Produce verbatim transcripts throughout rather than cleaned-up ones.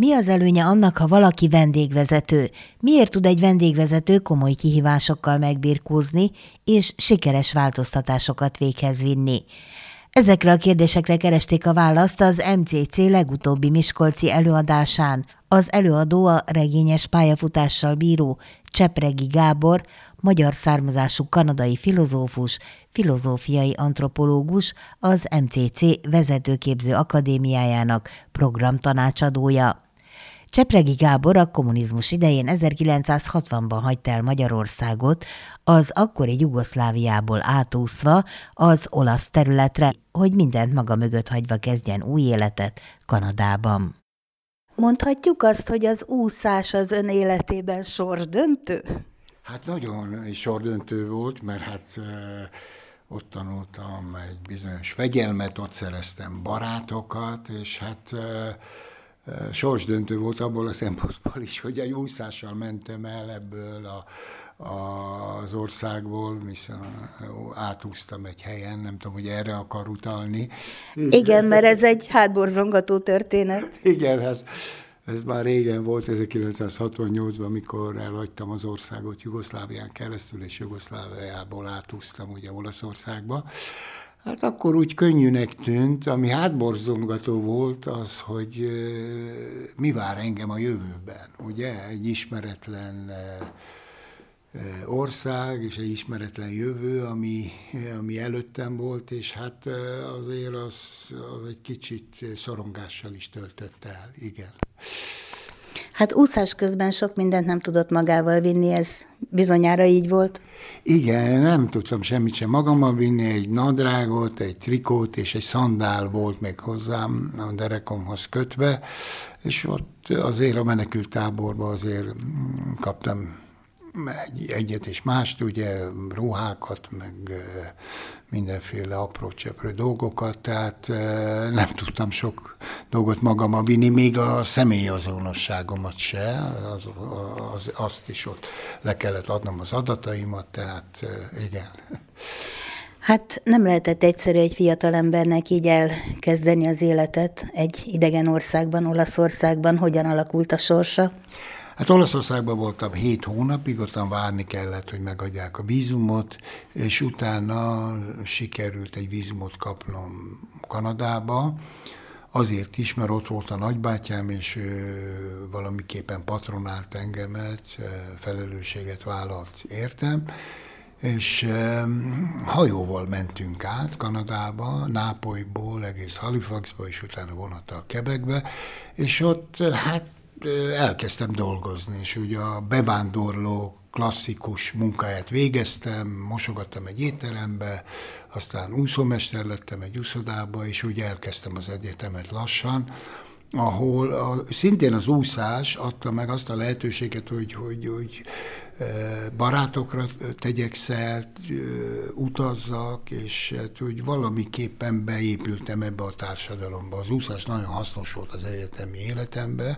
Mi az előnye annak, ha valaki vendégvezető? Miért tud egy vendégvezető komoly kihívásokkal megbirkózni és sikeres változtatásokat véghez vinni? Ezekre a kérdésekre keresték a választ az em cé cé legutóbbi miskolci előadásán. Az előadó a regényes pályafutással bíró Csepregi Gábor, magyar származású kanadai filozófus, filozófiai antropológus, az em cé cé vezetőképző akadémiájának programtanácsadója. Csepregi Gábor a kommunizmus idején ezerkilencszázhatvanban hagyta el Magyarországot, az akkori Jugoszláviából átúszva az olasz területre, hogy mindent maga mögött hagyva kezdjen új életet Kanadában. Mondhatjuk azt, hogy az úszás az ön életében sorsdöntő? Hát nagyon sordöntő volt, mert hát ott tanultam egy bizonyos fegyelmet, ott szereztem barátokat, és hát sorsdöntő volt abból a szempontból is, hogy egy úszással mentem el ebből a, a, az országból, viszont átúztam egy helyen, nem tudom, hogy erre akar utalni. Igen, mert ez egy hátborzongató történet. Igen, hát ez már régen volt, ezerkilencszázhatvannyolcban, amikor elhagytam az országot Jugoszlávián keresztül, és Jugoszláviából átúztam ugye Olaszországba. Hát akkor úgy könnyűnek tűnt, ami hátborzongató volt az, hogy mi vár engem a jövőben. Ugye egy ismeretlen ország és egy ismeretlen jövő, ami, ami előttem volt, és hát azért az, az egy kicsit szorongással is töltött el, igen. Hát úszás közben sok mindent nem tudott magával vinni, ez bizonyára így volt. Igen, nem tudtam semmit sem magammal vinni, egy nadrágot, egy trikót és egy szandál volt még hozzám a derekomhoz kötve, és ott azért a menekült táborban azért kaptam egy, egyet és mást, ugye ruhákat, meg mindenféle apró-cseprő dolgokat, tehát nem tudtam sok dolgot magammal vinni, még a személyazonosságomat se, az, az, azt is ott le kellett adnom az adataimat, tehát igen. Hát nem lehetett egyszerű egy fiatal embernek így elkezdeni az életet egy idegen országban, Olaszországban. Hogyan alakult a sorsa? Hát Olaszországban voltam hét hónapig, ottan várni kellett, hogy megadják a vízumot, és utána sikerült egy vízumot kapnom Kanadába, azért is, mert ott volt a nagybátyám, és ő valamiképpen patronált engemet, felelősséget vállalt értem, és hajóval mentünk át Kanadába, Nápolyból egész Halifaxba, és utána vonattal Quebecbe, és ott hát elkezdtem dolgozni, és ugye a bevándorló klasszikus munkáját végeztem, mosogattam egy étterembe, aztán úszómester lettem egy úszodába, és úgy elkezdtem az egyetemet lassan, ahol a, szintén az úszás adta meg azt a lehetőséget, hogy, hogy, hogy barátokra tegyek szert, utazzak, és hát, hogy valamiképpen beépültem ebbe a társadalomba. Az úszás nagyon hasznos volt az egyetemi életemben,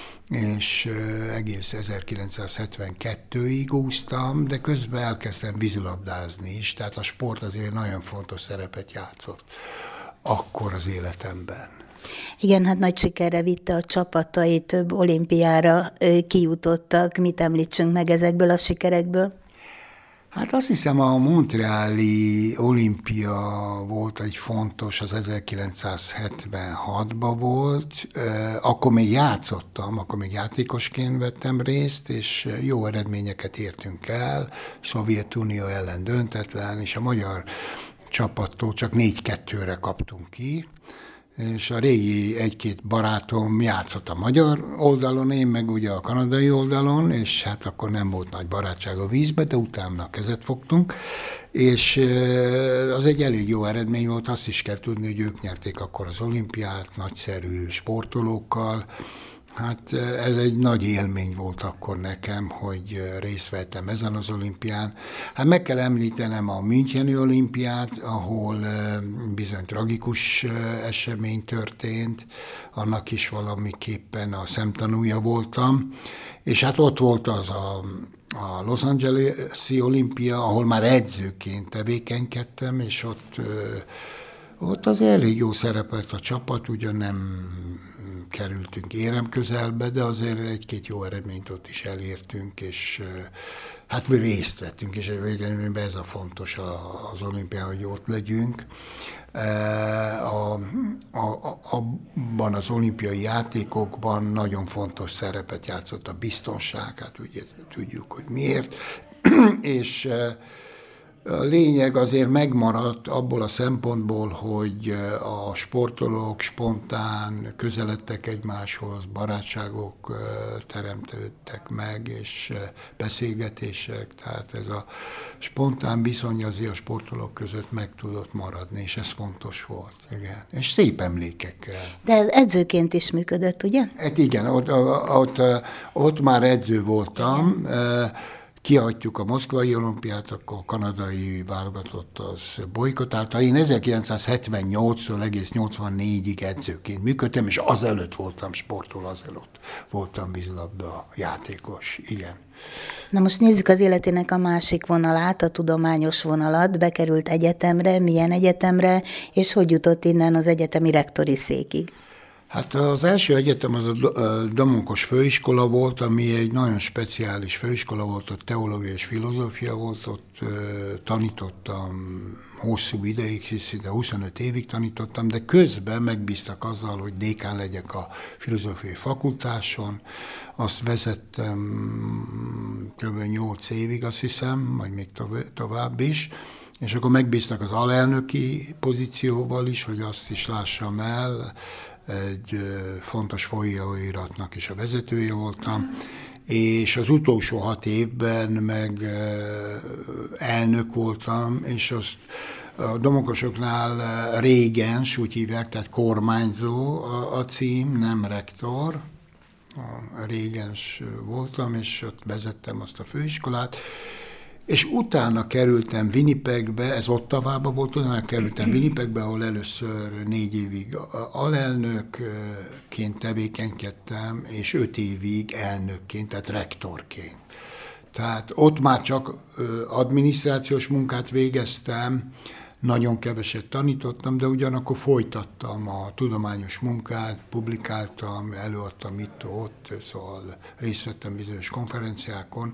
és egész ezerkilencszázhetvenkettőig úsztam, de közben elkezdtem vízilabdázni is, tehát a sport azért nagyon fontos szerepet játszott akkor az életemben. Igen, hát nagy sikerre vitte a csapatai, több olimpiára kijutottak. Mit említsünk meg ezekből a sikerekből? Hát azt hiszem, a montreali olimpia volt egy fontos, az ezerkilencszázhetvenhatban volt. Akkor még játszottam, akkor még játékosként vettem részt, és jó eredményeket értünk el. Szovjetunió ellen döntetlen, és a magyar csapattól csak négy kettőre kaptunk ki. És a régi egy-két barátom játszott a magyar oldalon, én meg ugye a kanadai oldalon, és hát akkor nem volt nagy barátság a vízbe, de utána kezet fogtunk, és az egy elég jó eredmény volt, azt is kell tudni, hogy ők nyerték akkor az olimpiát, nagyszerű sportolókkal. Hát ez egy nagy élmény volt akkor nekem, hogy részt vettem ezen az olimpián. Hát meg kell említenem a Müncheni olimpiát, ahol bizony tragikus esemény történt, annak is valamiképpen a szemtanúja voltam, és hát ott volt az a, a Los Angeles-i olimpia, ahol már edzőként tevékenykedtem, és ott Ott az elég jó szerepelt a csapat, ugyan nem kerültünk érem közelbe, de azért egy-két jó eredményt ott is elértünk, és hát mi részt vettünk, és végül ez a fontos az olimpián, hogy ott legyünk. A, a, abban az olimpiai játékokban nagyon fontos szerepet játszott a biztonság, hát ugye tudjuk, hogy miért, és a lényeg azért megmaradt abból a szempontból, hogy a sportolók spontán közeledtek egymáshoz, barátságok teremtődtek meg, és beszélgetések, tehát ez a spontán viszony azért a sportolók között meg tudott maradni, és ez fontos volt, igen. És szép emlékekkel. De edzőként is működött, ugye? Hát igen, ott, ott, ott már edző voltam, igen. Kihagyjuk a moszkvai olimpiát, akkor a kanadai válogatott az bolykotálta. Én ezerkilencszázhetvennyolctól egész nyolcvannégyig edzőként működtem, és azelőtt voltam sportol, azelőtt voltam vízilabda játékos, igen. Na most nézzük az életének a másik vonalát, a tudományos vonalat. Bekerült egyetemre, milyen egyetemre, és hogy jutott innen az egyetemi rektori székig? Hát az első egyetem az a Domonkos főiskola volt, ami egy nagyon speciális főiskola volt, ott teológia és filozófia volt, ott tanítottam hosszú ideig, hisz ide huszonöt évig tanítottam, de közben megbíztak azzal, hogy dékán legyek a filozófiai fakultáson, azt vezettem kb. nyolc évig, azt hiszem, vagy még tovább is, és akkor megbíztak az alelnöki pozícióval is, hogy azt is lássam el, egy fontos folyóiratnak is a vezetője voltam, és az utolsó hat évben meg elnök voltam, és azt a Domonkosoknál régens, úgy hívják, tehát kormányzó a cím, nem rektor, a régens voltam, és ott vezettem azt a főiskolát, és utána kerültem Winnipegbe, ez Ottavába volt, utána kerültem Winnipegbe, ahol először négy évig alelnökként tevékenykedtem, és öt évig elnökként, tehát rektorként. Tehát ott már csak adminisztrációs munkát végeztem, nagyon keveset tanítottam, de ugyanakkor folytattam a tudományos munkát, publikáltam, előadtam itt-ott, szóval részt vettem bizonyos konferenciákon,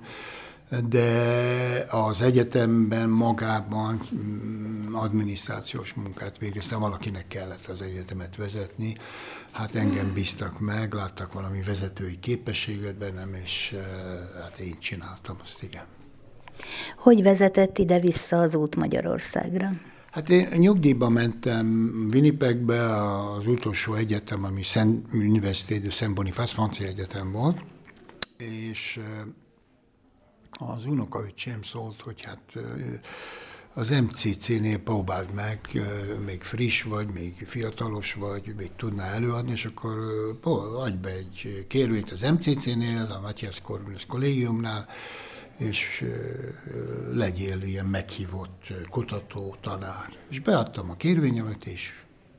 de az egyetemben magában adminisztrációs munkát végeztem, valakinek kellett az egyetemet vezetni, hát engem bíztak meg, láttak valami vezetői képességet bennem, és hát én csináltam azt, igen. Hogy vezetett ide-vissza az út Magyarországra? Hát én nyugdíjba mentem Winnipegbe, az utolsó egyetem, ami Szent Université de Saint-Boniface, francia egyetem volt, és az unokaöcsém szólt, hogy hát az em cé cé-nél próbáld meg, még friss vagy, még fiatalos vagy, még tudnál előadni, és akkor adj be egy kérvényt az em cé cé-nél, a Matthias Corvinus kollégiumnál, és legyél ilyen meghívott kutató, tanár. És beadtam a kérvényemet, és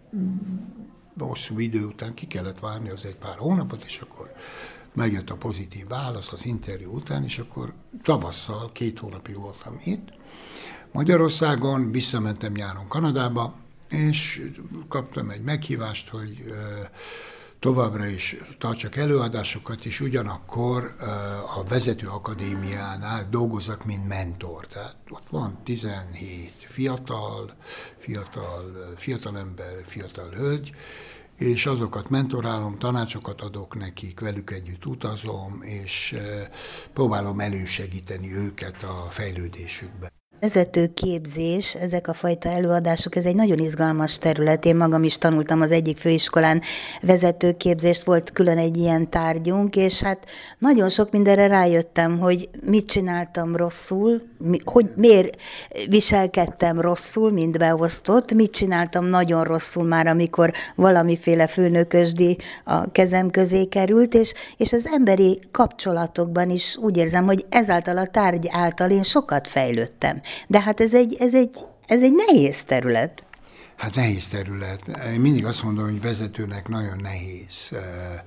hosszú idő után ki kellett várni az egy pár hónapot, és akkor megjött a pozitív válasz az interjú után, és akkor tavasszal két hónapig voltam itt. Magyarországon visszamentem nyáron Kanadába, és kaptam egy meghívást, hogy továbbra is tartsak előadásokat, és ugyanakkor a vezető akadémiánál dolgozok, mint mentor. Tehát ott van tizenhét fiatal, fiatal, fiatal ember, fiatal hölgy, és azokat mentorálom, tanácsokat adok nekik, velük együtt utazom, és próbálom elősegíteni őket a fejlődésükben. Vezetőképzés, ezek a fajta előadások, ez egy nagyon izgalmas terület. Én magam is tanultam az egyik főiskolán vezetőképzést, volt külön egy ilyen tárgyunk, és hát nagyon sok mindenre rájöttem, hogy mit csináltam rosszul, hogy miért viselkedtem rosszul, mint beosztott, mit csináltam nagyon rosszul már, amikor valamiféle főnökösdi a kezem közé került, és, és az emberi kapcsolatokban is úgy érzem, hogy ezáltal a tárgy által én sokat fejlődtem. De hát ez egy, ez egy, ez egy nehéz terület. Hát nehéz terület. Én mindig azt mondom, hogy vezetőnek nagyon nehéz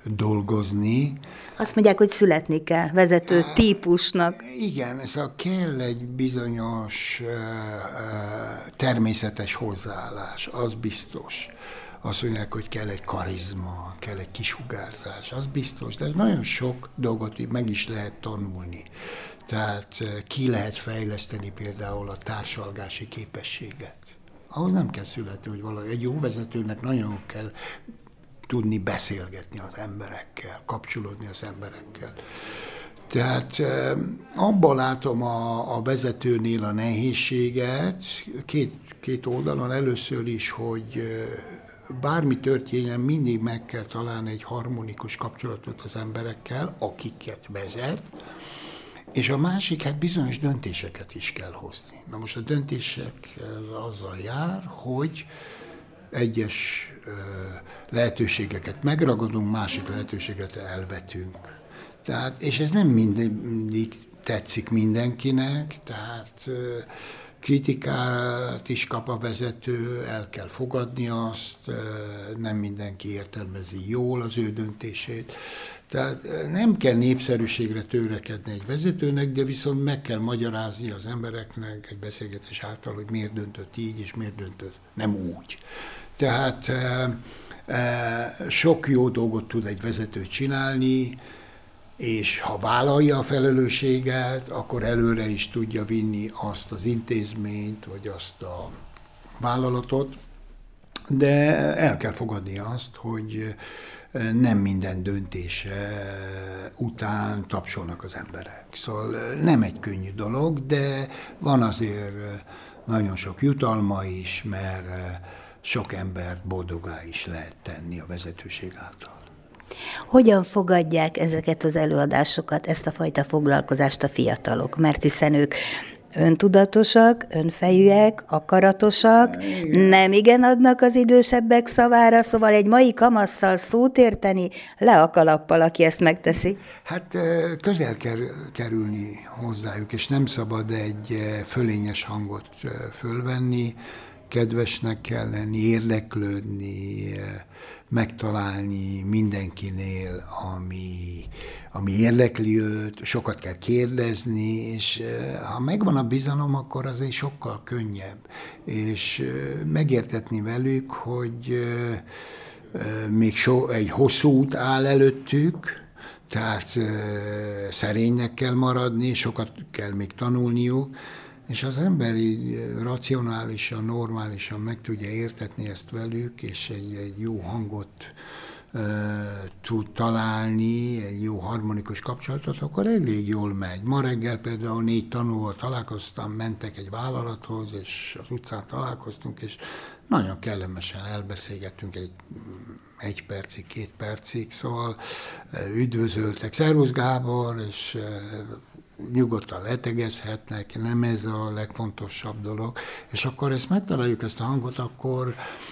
dolgozni. Azt mondják, hogy születni kell vezető típusnak. Igen, ez a kell egy bizonyos természetes hozzáállás, az biztos. Azt mondják, hogy kell egy karizma, kell egy kisugárzás, az biztos, de ez nagyon sok dolgot meg is lehet tanulni. Tehát ki lehet fejleszteni például a társalgási képességet. Ahhoz nem kell születni, hogy valahogy egy jó vezetőnek nagyon kell tudni beszélgetni az emberekkel, kapcsolódni az emberekkel. Tehát abban látom a, a vezetőnél a nehézséget, két, két oldalon először is, hogy bármi történjen, mindig meg kell találni egy harmonikus kapcsolatot az emberekkel, akiket vezet, és a másik, hát bizonyos döntéseket is kell hozni. Na most a döntések azzal jár, hogy egyes lehetőségeket megragadunk, másik lehetőséget elvetünk. Tehát, és ez nem mindig tetszik mindenkinek, tehát kritikát is kap a vezető, el kell fogadni azt, nem mindenki értelmezi jól az ő döntését. Tehát nem kell népszerűségre törekedni egy vezetőnek, de viszont meg kell magyarázni az embereknek egy beszélgetés által, hogy miért döntött így, és miért döntött nem úgy. Tehát sok jó dolgot tud egy vezető csinálni, és ha vállalja a felelősséget, akkor előre is tudja vinni azt az intézményt, vagy azt a vállalatot, de el kell fogadni azt, hogy nem minden döntése után tapsolnak az emberek. Szóval nem egy könnyű dolog, de van azért nagyon sok jutalma is, mert sok embert boldogá is lehet tenni a vezetőség által. Hogyan fogadják ezeket az előadásokat, ezt a fajta foglalkozást a fiatalok? Mert hiszen ők öntudatosak, önfejűek, akaratosak, nem igen adnak az idősebbek szavára, szóval egy mai kamasszal szót érteni, le a kalappal, aki ezt megteszi. Hát közel kell kerülni hozzájuk, és nem szabad egy fölényes hangot fölvenni, kedvesnek kell lenni, érdeklődni, megtalálni mindenkinél, ami, ami érdekli őt, sokat kell kérdezni, és ha megvan a bizalom, akkor azért sokkal könnyebb. És megértetni velük, hogy még so, egy hosszú út áll előttük, tehát szerénynek kell maradni, sokat kell még tanulniuk, és az emberi racionálisan, normálisan meg tudja értetni ezt velük, és egy, egy jó hangot e, tud találni, egy jó harmonikus kapcsolatot, akkor elég jól megy. Ma reggel például négy tanulóval találkoztam, mentek egy vállalathoz, és az utcán találkoztunk, és nagyon kellemesen elbeszélgettünk egy, egy percig, két percig, szóval üdvözöltek. Szervusz Gábor, és nyugodtan letegezhetnek, nem ez a legfontosabb dolog, és akkor ezt megtaláljuk, ezt a hangot, akkor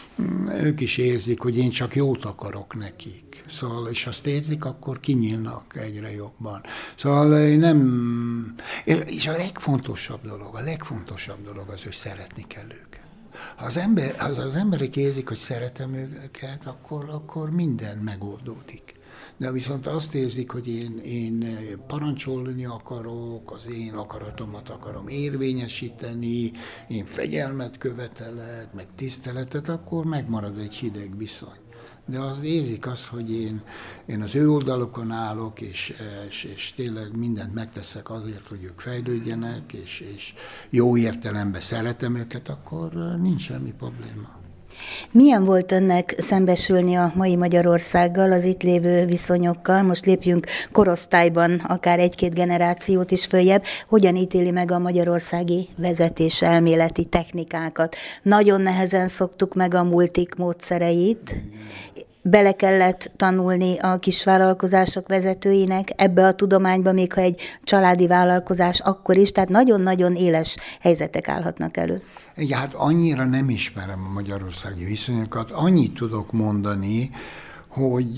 ők is érzik, hogy én csak jót akarok nekik. Szóval, és azt érzik, akkor kinyílnak egyre jobban. Szóval én nem... És a legfontosabb dolog, a legfontosabb dolog az, hogy szeretni kell őket. Ha az, ember, ha az emberek érzik, hogy szeretem őket, akkor, akkor minden megoldódik. De viszont azt érzik, hogy én, én parancsolni akarok, az én akaratomat akarom érvényesíteni, én fegyelmet követelek, meg tiszteletet, akkor megmarad egy hideg viszony. De az érzik azt, hogy én, én az ő oldalokon állok, és, és, és tényleg mindent megteszek azért, hogy ők fejlődjenek, és, és jó értelemben szeretem őket, akkor nincs semmi probléma. Milyen volt önnek szembesülni a mai Magyarországgal, az itt lévő viszonyokkal? Most lépjünk korosztályban akár egy-két generációt is följebb. Hogyan ítéli meg a magyarországi vezetés elméleti technikákat? Nagyon nehezen szoktuk meg a multik módszereit. Bele kellett tanulni a kisvállalkozások vezetőinek ebbe a tudományba, még ha egy családi vállalkozás akkor is, tehát nagyon-nagyon éles helyzetek állhatnak elő. Igen, hát annyira nem ismerem a magyarországi viszonyokat, annyit tudok mondani, hogy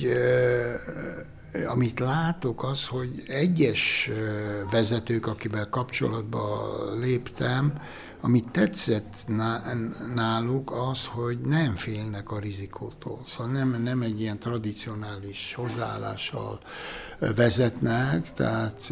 eh, amit látok az, hogy egyes vezetők, akivel kapcsolatba léptem, Amit tetszett náluk az, hogy nem félnek a rizikótól. Szóval nem, nem egy ilyen tradicionális hozzáállással vezetnek, tehát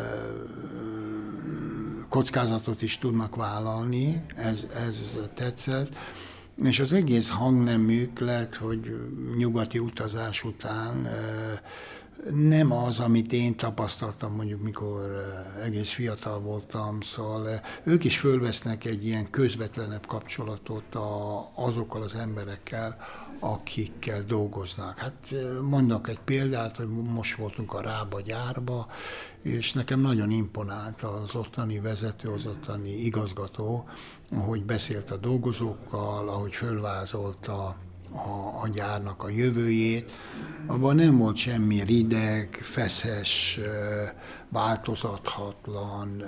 kockázatot is tudnak vállalni, ez, ez tetszett. És az egész hangnemük lett, hogy nyugati utazás után nem az, amit én tapasztaltam mondjuk, mikor egész fiatal voltam, szóval ők is fölvesznek egy ilyen közvetlenebb kapcsolatot a, azokkal az emberekkel, akikkel dolgoznak. Hát mondok egy példát, hogy most voltunk a Rába gyárba, és nekem nagyon imponált az ottani vezető, az ottani igazgató, ahogy beszélt a dolgozókkal, ahogy fölvázolta A, a gyárnak a jövőjét. Abban nem volt semmi rideg, feszes, változathatlan,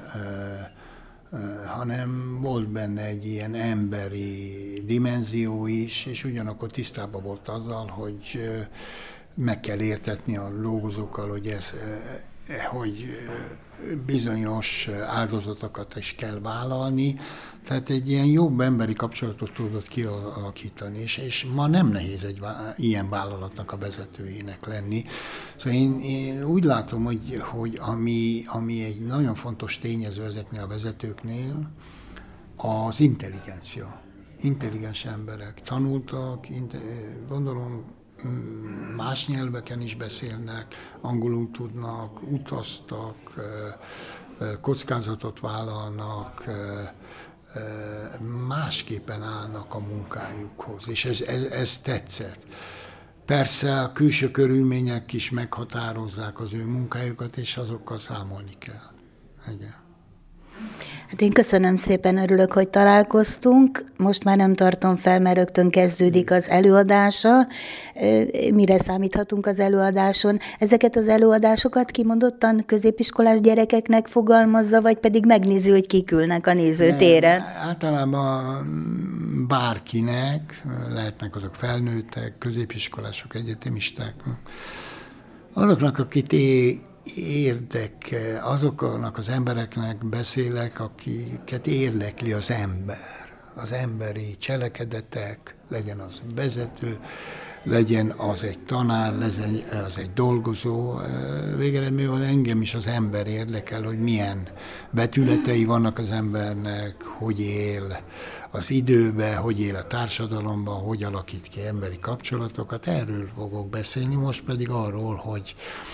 hanem volt benne egy ilyen emberi dimenzió is, és ugyanakkor tisztában volt azzal, hogy meg kell értetni a dolgozókkal, hogy ez hogy bizonyos áldozatokat is kell vállalni, tehát egy ilyen jobb emberi kapcsolatot tudott kialakítani, és, és ma nem nehéz egy ilyen vállalatnak a vezetőjének lenni. Szóval én, én úgy látom, hogy, hogy ami, ami egy nagyon fontos tényező ezeknél a vezetőknél, az intelligencia. Intelligens emberek tanultak, gondolom, más nyelveken is beszélnek, angolul tudnak, utaztak, kockázatot vállalnak, másképpen állnak a munkájukhoz, és ez, ez, ez tetszett. Persze a külső körülmények is meghatározzák az ő munkájukat, és azokkal számolni kell. Igen. Hát én köszönöm szépen, örülök, hogy találkoztunk. Most már nem tartom fel, mert rögtön kezdődik az előadása. Mire számíthatunk az előadáson? Ezeket az előadásokat kimondottan középiskolás gyerekeknek fogalmazza, vagy pedig megnézi, hogy kik ülnek a nézőtéren? Általában bárkinek, lehetnek azok felnőttek, középiskolások, egyetemisták. Azoknak, akit é érdekel, azoknak az embereknek beszélek, akiket érdekli az ember, az emberi cselekedetek, legyen az vezető, legyen az egy tanár, legyen az egy dolgozó. Végeredményben engem is az ember érdekel, hogy milyen vetületei vannak az embernek, hogy él az időben, hogy él a társadalomban, hogy alakít ki emberi kapcsolatokat. Erről fogok beszélni, most pedig arról, hogy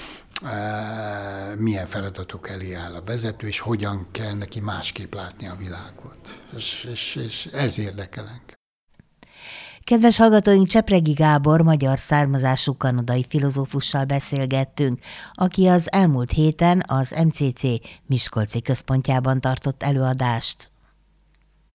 milyen feladatok elé áll a vezető, és hogyan kell neki másképp látni a világot. És, és, és ez érdekel engem. Kedves hallgatóink, Csepregi Gábor magyar származású kanadai filozófussal beszélgettünk, aki az elmúlt héten az em cé cé Miskolci központjában tartott előadást.